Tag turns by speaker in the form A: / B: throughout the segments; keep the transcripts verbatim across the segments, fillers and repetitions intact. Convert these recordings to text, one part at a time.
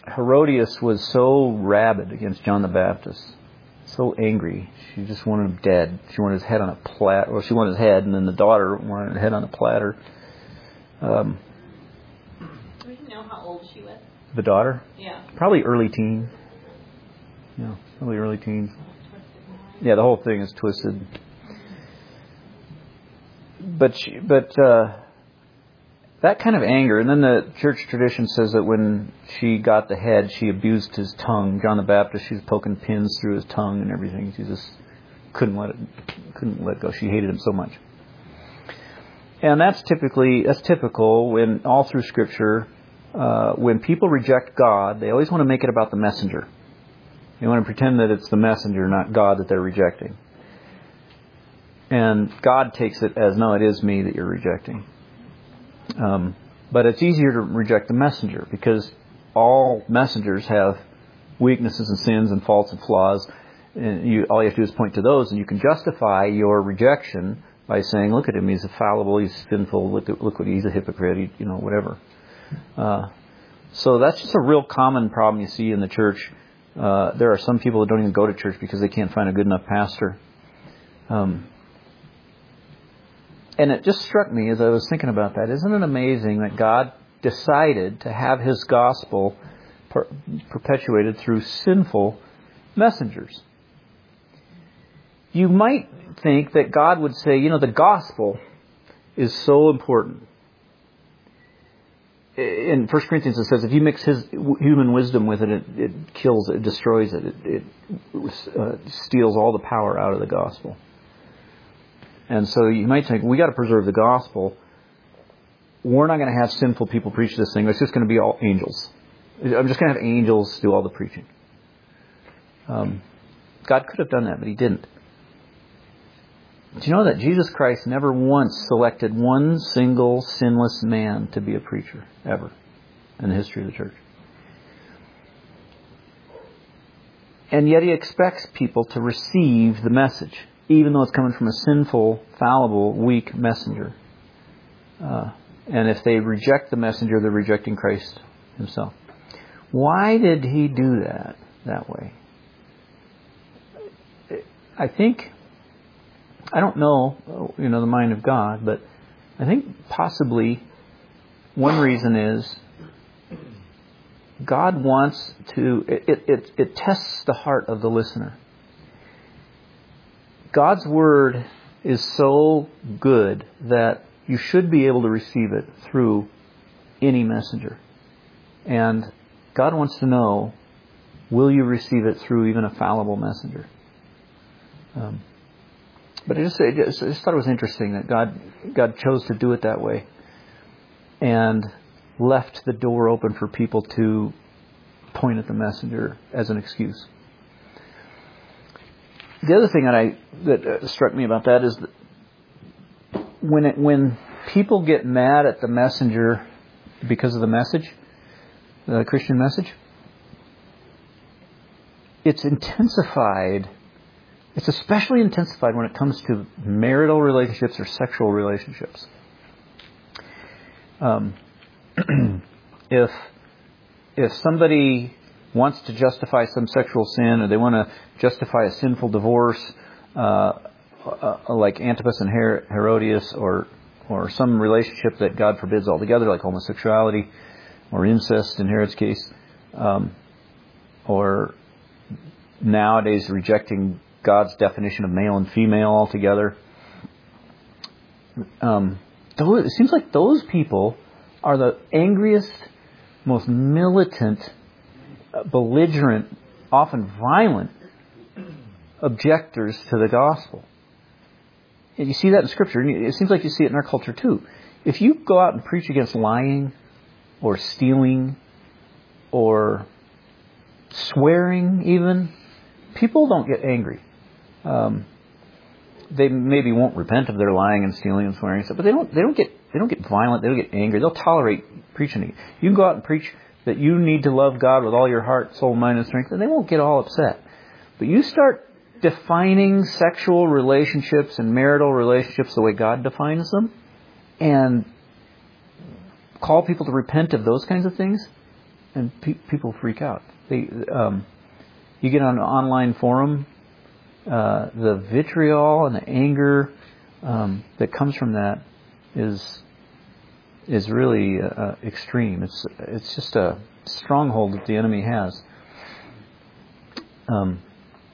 A: Herodias was so rabid against John the Baptist, so angry. She just wanted him dead. She wanted his head on a platter. Well, she wanted his head, and then the daughter wanted his head on a platter. Um,
B: Do you know how old she was?
A: The daughter?
B: Yeah.
A: Probably early teens. Yeah, probably early teens. Yeah, the whole thing is twisted. But she, but uh, that kind of anger, and then the church tradition says that when she got the head, she abused his tongue. John the Baptist, she was poking pins through his tongue and everything. She just couldn't let it, couldn't let go. She hated him so much. And that's typically that's typical when all through Scripture, uh, when people reject God, they always want to make it about the messenger. They want to pretend that it's the messenger, not God, that they're rejecting. And God takes it as, no, it is me that you're rejecting. Um, but it's easier to reject the messenger because all messengers have weaknesses and sins and faults and flaws. And you, all you have to do is point to those, and you can justify your rejection by saying, look at him, he's fallible, he's sinful, look, at, look what he's a hypocrite, he, you know, whatever. Uh, so that's just a real common problem you see in the church. Uh, there are some people that don't even go to church because they can't find a good enough pastor. Um, and it just struck me as I was thinking about that. Isn't it amazing that God decided to have His gospel per- perpetuated through sinful messengers? You might think that God would say, you know, the gospel is so important. In First Corinthians it says if you mix his human wisdom with it, it, it kills it, it destroys it, it, it uh, steals all the power out of the gospel. And so you might think, we got to preserve the gospel. We're not going to have sinful people preach this thing. It's just going to be all angels. I'm just going to have angels do all the preaching. Um, God could have done that, but He didn't. Do you know that Jesus Christ never once selected one single sinless man to be a preacher, ever, in the history of the church? And yet He expects people to receive the message, even though it's coming from a sinful, fallible, weak messenger. Uh, and if they reject the messenger, they're rejecting Christ Himself. Why did He do that that way? I think... I don't know, you know, the mind of God, but I think possibly one reason is God wants to, it, it, it tests the heart of the listener. God's Word is so good that you should be able to receive it through any messenger. And God wants to know, will you receive it through even a fallible messenger? Um, But I just, I just, I just thought it was interesting that God God chose to do it that way and left the door open for people to point at the messenger as an excuse. The other thing that I that struck me about that is that when it, when people get mad at the messenger because of the message, the Christian message, it's intensified. It's especially intensified when it comes to marital relationships or sexual relationships. Um, if if somebody wants to justify some sexual sin, or they want to justify a sinful divorce, uh, uh, like Antipas and Her- Herodias, or or some relationship that God forbids altogether, like homosexuality or incest in Herod's case, um, or nowadays rejecting God's definition of male and female altogether. Um, those, it seems like those people are the angriest, most militant, belligerent, often violent objectors to the gospel. And you see that in Scripture. And it seems like you see it in our culture too. If you go out and preach against lying or stealing or swearing even, people don't get angry. Um, they maybe won't repent of their lying and stealing and swearing and stuff, but they don't. They don't get. They don't get violent. They don't get angry. They'll tolerate preaching it. You can go out and preach that you need to love God with all your heart, soul, mind, and strength, and they won't get all upset. But you start defining sexual relationships and marital relationships the way God defines them, and call people to repent of those kinds of things, and pe- people freak out. They, um, you get on an online forum, uh, the vitriol and the anger um, that comes from that is is really uh, extreme. It's it's just a stronghold that the enemy has. Um,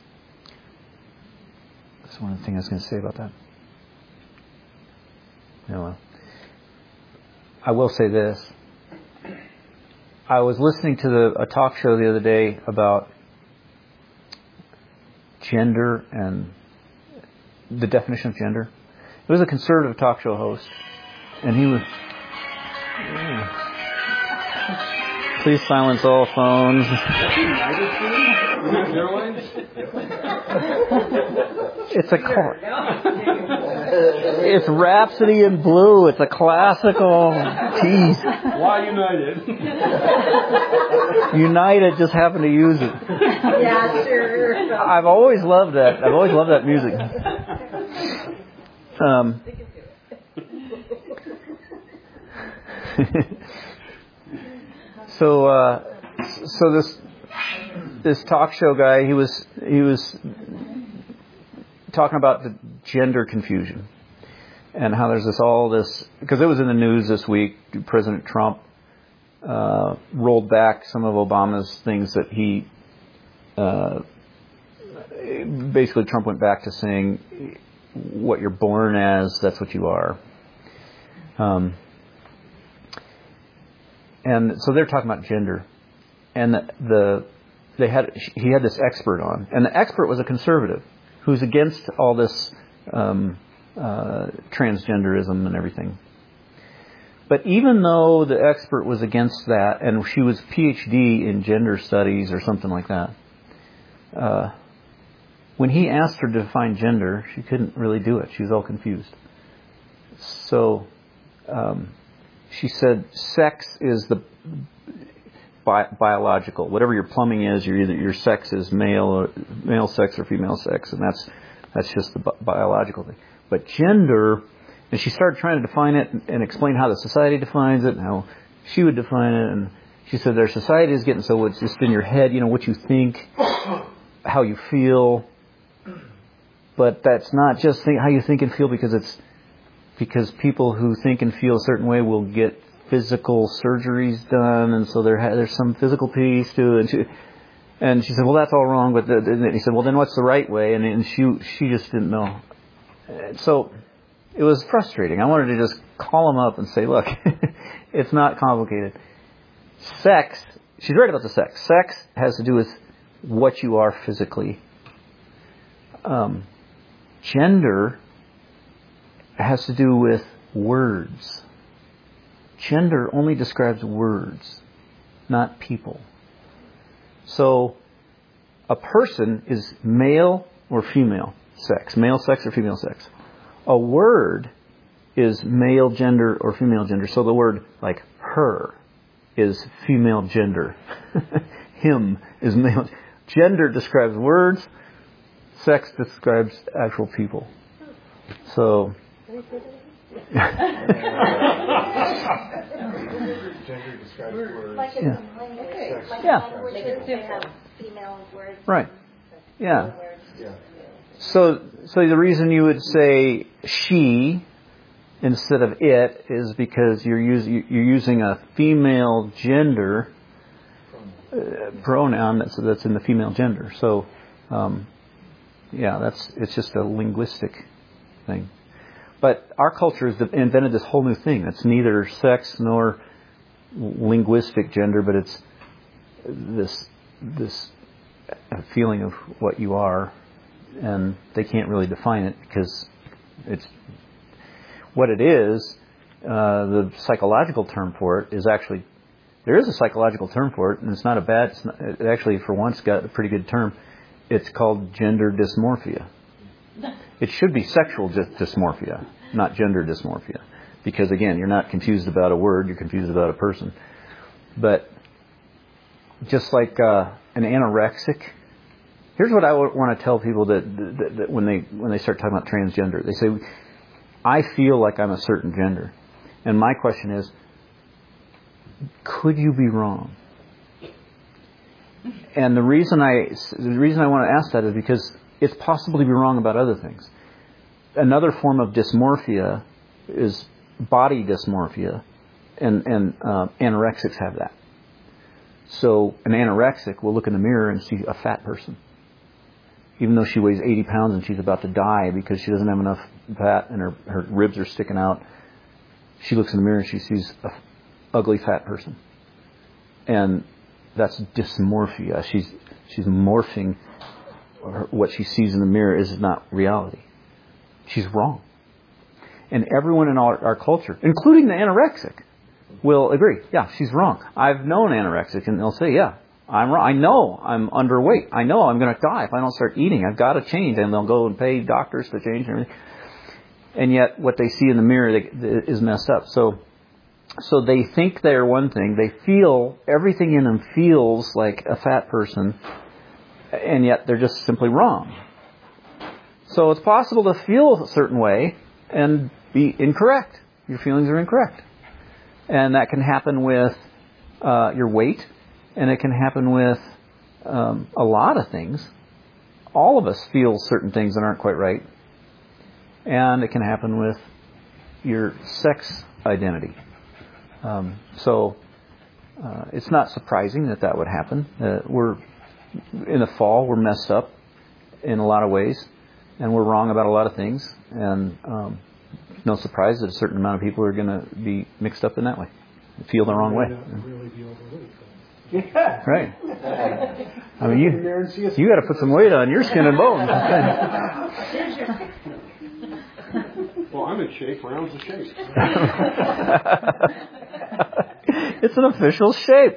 A: that's one of the things I was going to say about that. No, I will say this. I was listening to the, a talk show the other day about gender and the definition of gender. It was a conservative talk show host, and he was... Yeah. Please silence all phones. It's a call. It's Rhapsody in Blue. It's a classical piece.
C: Why United?
A: United just happened to use it.
B: Yeah, sure.
A: I've always loved that. I've always loved that music. Um, so, uh, so this this talk show guy, he was he was talking about the gender confusion and how there's this all this, because it was in the news this week. President Trump uh, rolled back some of Obama's things that he uh, basically Trump went back to saying what you're born as, that's what you are. Um, and so they're talking about gender, and the, the they had he had this expert on, and the expert was a conservative who's against all this um, uh, transgenderism and everything. But even though the expert was against that, and she was P H D in gender studies or something like that, uh, when he asked her to define gender, she couldn't really do it. She was all confused. So um, she said sex is the bi- biological. Whatever your plumbing is, your either your sex is male or male sex or female sex, and that's that's just the bi- biological thing. But gender, and she started trying to define it and, and explain how the society defines it and how she would define it. And she said their society is getting so it's just in your head, you know, what you think, how you feel. But that's not just think, how you think and feel, because it's because people who think and feel a certain way will get physical surgeries done, and so there there's some physical piece to it. And she, and she said, well, that's all wrong. But the, and he said, well, then what's the right way? And, and she she just didn't know. So it was frustrating. I wanted to just call him up and say, look, it's not complicated. Sex, she's right about the sex. Sex has to do with what you are physically. Um, gender has to do with words. Gender only describes words, not people. So a person is male or female sex, male sex or female sex. A word is male gender or female gender. So the word like her is female gender. Him is male. Gender describes words. Sex describes actual people. So
D: Gender describes words.
B: Like
A: yeah.
B: language. Like
A: Yeah.
B: language, they have female words.
A: Right. Yeah.
D: Yeah.
A: So so the reason you would say she instead of it is because you're using you're using a female gender uh, pronoun that's that's in the female gender. So um, yeah, that's it's just a linguistic thing. But our culture has invented this whole new thing. It's neither sex nor linguistic gender, but it's this this feeling of what you are, and they can't really define it because it's what it is. Uh, the psychological term for it is actually there is a psychological term for it, and it's not a bad. It's not, it actually, for once, got a pretty good term. It's called gender dysmorphia. It should be sexual dysmorphia, not gender dysmorphia. Because, again, you're not confused about a word, you're confused about a person. But just like uh, an anorexic, here's what I want to tell people that, that, that when they when they start talking about transgender. They say, I feel like I'm a certain gender. And my question is, could you be wrong? and the reason I the reason I want to ask that is because it's possible to be wrong about other things. Another form of dysmorphia is body dysmorphia, and and uh, anorexics have that. So an anorexic will look in the mirror and see a fat person, even though she weighs eighty pounds and she's about to die because she doesn't have enough fat and her, her ribs are sticking out. She looks in the mirror and she sees an ugly fat person. And that's dysmorphia. She's she's morphing. Her, what she sees in the mirror is not reality. She's wrong. And everyone in our, our culture, including the anorexic, will agree, yeah, she's wrong. I've known anorexics, and they'll say, yeah, I'm wrong. I know I'm underweight. I know I'm going to die if I don't start eating. I've got to change. And they'll go and pay doctors to change and everything. And yet what they see in the mirror they, is messed up. So so they think they're one thing. They feel, everything in them feels like a fat person, and yet they're just simply wrong. So it's possible to feel a certain way and be incorrect. Your feelings are incorrect. And that can happen with uh, your weight, and it can happen with um, a lot of things. All of us feel certain things that aren't quite right. And it can happen with your sex identity. Um, so uh, it's not surprising that that would happen. Uh, we're in the fall, we're messed up in a lot of ways, and we're wrong about a lot of things. And um, no surprise that a certain amount of people are going to be mixed up in that way, feel the wrong way.
D: Yeah.
A: Right. I mean, you you got to put some weight on your skin and bones.
C: Well, I'm in shape. Round's a shape.
A: It's an official shape.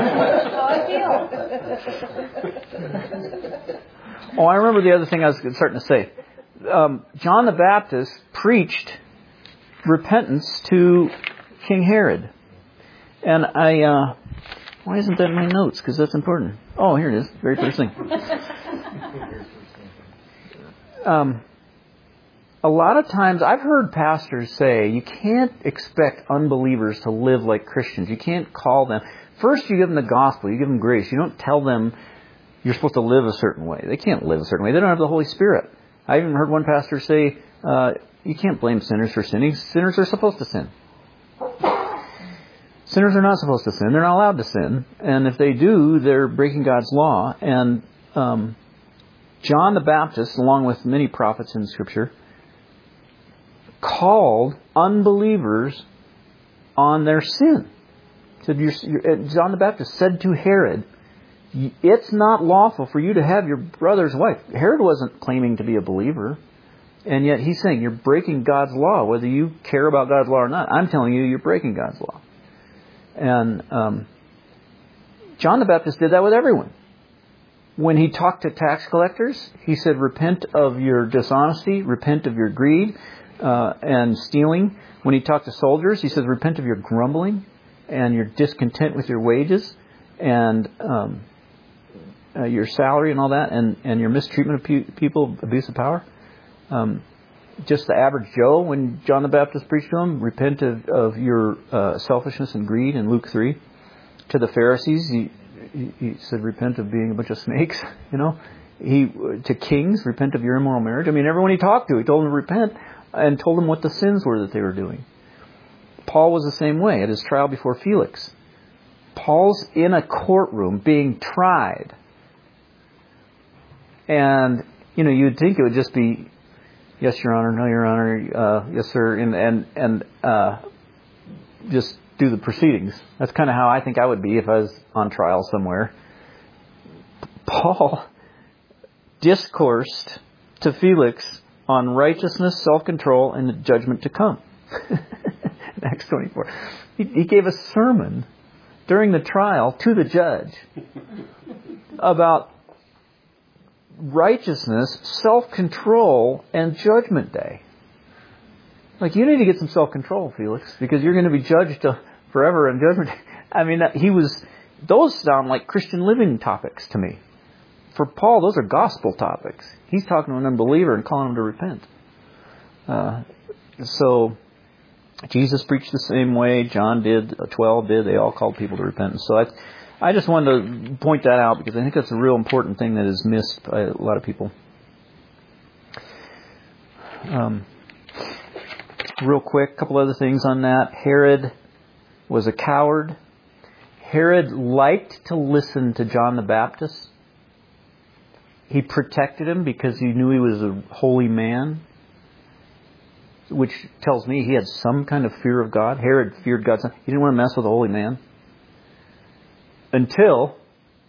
A: Oh, I remember the other thing I was starting to say. Um, John the Baptist preached repentance to King Herod. And I, uh, why isn't that in my notes? Because that's important. Oh, here it is. Very first thing. Um, a lot of times I've heard pastors say you can't expect unbelievers to live like Christians. You can't call them. First you give them the gospel. You give them grace. You don't tell them you're supposed to live a certain way. They can't live a certain way. They don't have the Holy Spirit. I even heard one pastor say, uh, you can't blame sinners for sinning. Sinners are supposed to sin. Sinners are not supposed to sin. They're not allowed to sin. And if they do, they're breaking God's law. And um, John the Baptist, along with many prophets in Scripture, called unbelievers on their sin. Said, you're, you're, John the Baptist said to Herod, it's not lawful for you to have your brother's wife. Herod wasn't claiming to be a believer. And yet he's saying you're breaking God's law, whether you care about God's law or not. I'm telling you, you're breaking God's law. And um, John the Baptist did that with everyone. When he talked to tax collectors, he said, repent of your dishonesty, repent of your greed uh, and stealing. When he talked to soldiers, he says, repent of your grumbling and your discontent with your wages and um, uh, your salary and all that, and, and your mistreatment of pe- people, abuse of power. Um, just the average Joe, when John the Baptist preached to him, repent of, of your uh, selfishness and greed in Luke three. To the Pharisees, he, he, he said, repent of being a bunch of snakes. You know, he to kings, repent of your immoral marriage. I mean, everyone he talked to, he told them to repent and told them what the sins were that they were doing. Paul was the same way at his trial before Felix. Paul's in a courtroom being tried, and you know, you'd think it would just be, yes, Your Honor, no, Your Honor, uh, yes, sir, and and and uh, just do the proceedings. That's kind of how I think I would be if I was on trial somewhere. Paul discoursed to Felix on righteousness, self-control, and the judgment to come. Acts twenty-four. He, he gave a sermon during the trial to the judge about righteousness, self-control, and judgment day. Like, you need to get some self-control, Felix, because you're going to be judged to forever in judgment day. I mean, he was, those sound like Christian living topics to me. For Paul, those are gospel topics. He's talking to an unbeliever and calling him to repent. Uh, so, Jesus preached the same way. John did, twelve did. They all called people to repentance. So I, I just wanted to point that out because I think that's a real important thing that is missed by a lot of people. Um, real quick, a couple other things on that. Herod was a coward. Herod liked to listen to John the Baptist. He protected him because he knew he was a holy man, which tells me he had some kind of fear of God. Herod feared God's son. He didn't want to mess with a holy man. Until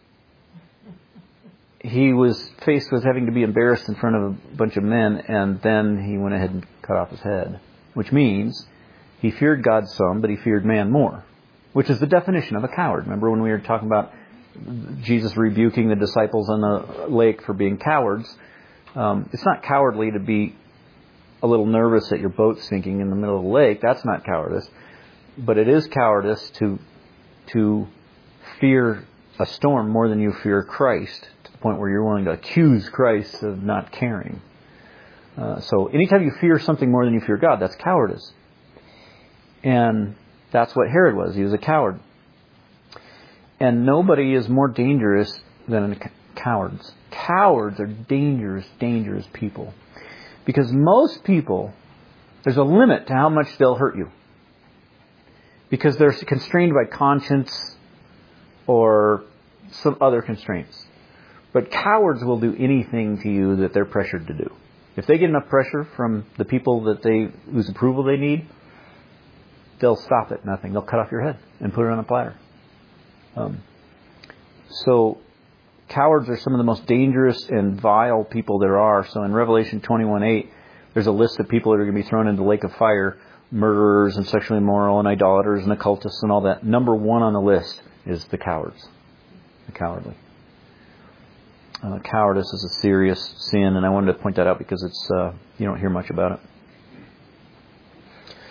A: he was faced with having to be embarrassed in front of a bunch of men, and then he went ahead and cut off his head. Which means he feared God some, but he feared man more. Which is the definition of a coward. Remember when we were talking about Jesus rebuking the disciples on the lake for being cowards? Um, it's not cowardly to be a little nervous that your boat's sinking in the middle of the lake. That's not cowardice. But it is cowardice to to fear a storm more than you fear Christ, to the point where you're willing to accuse Christ of not caring. Uh, so anytime you fear something more than you fear God, that's cowardice. And that's what Herod was. He was a coward. And nobody is more dangerous than cowards. Cowards are dangerous, dangerous people. Because most people, there's a limit to how much they'll hurt you. Because they're constrained by conscience or some other constraints. But cowards will do anything to you that they're pressured to do. If they get enough pressure from the people that they whose approval they need, they'll stop at nothing. They'll cut off your head and put it on a platter. Um, so cowards are some of the most dangerous and vile people there are. So in Revelation twenty-one eight, there's a list of people that are going to be thrown into the lake of fire. Murderers and sexually immoral and idolaters and occultists and all that. Number one on the list is the cowards. The cowardly. Uh, cowardice is a serious sin, and I wanted to point that out because it's uh, you don't hear much about it.